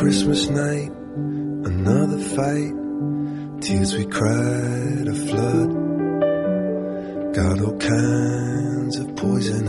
Christmas night, another fight, tears we cried a flood. Got all kinds of poison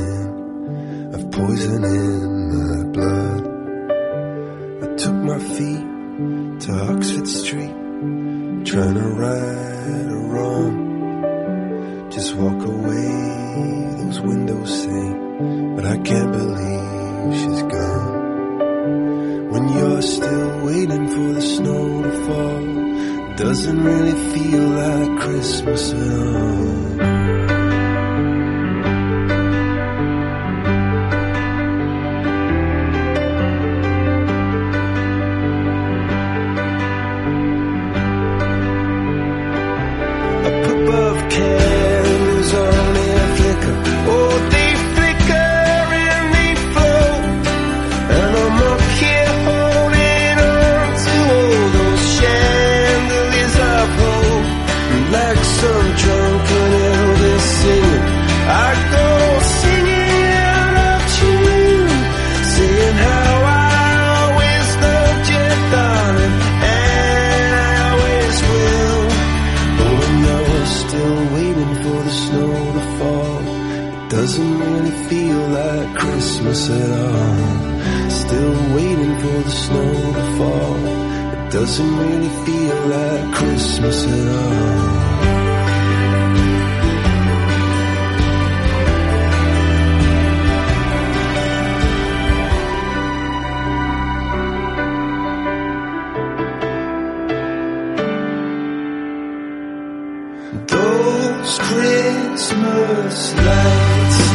in my blood. I took my feet to Oxford Street, trying to right a wrong. Just walk away, those windows say, but I can't believe she's gone. When you're still waiting for the snow to fall, it doesn't really feel like Christmas at all. Doesn't really feel like Christmas at all. Still waiting for the snow to fall. It doesn't really feel like Christmas at all. Those Christmas lights